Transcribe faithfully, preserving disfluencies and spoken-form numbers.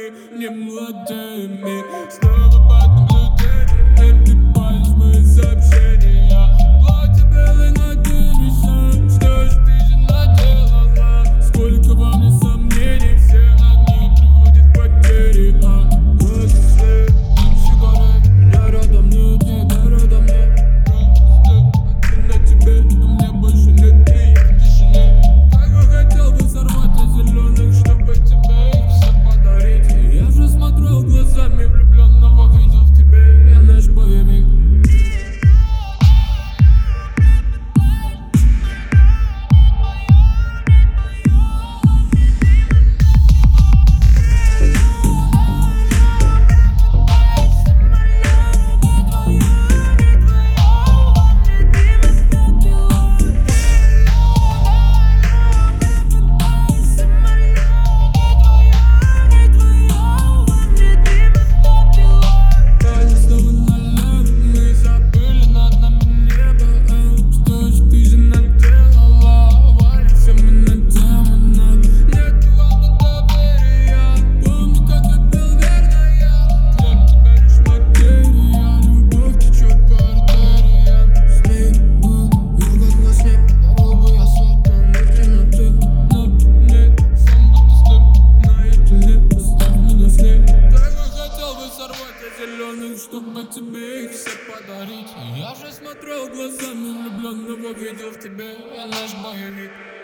мы не молодыми. Снова под наблюдением ты палишь мои сообщения. Платье белое наденешься, что ж ты же наделала? Сколько во мне сомнений, все они приводят к потере. А после тучи горы, меня рядом нет, тебя рядом нет. Просто один на тебе, но мне больше нет, и я в тишине. Так бы хотел бы сорвать от зеленых, чтобы тебе их все подарить. И я же смотрел глазами влюбленного, видел в тебе я наш боевик. Чтобы тебе их все подарить. И я же смотрел глазами влюбленного, видел в тебе я наш боевик.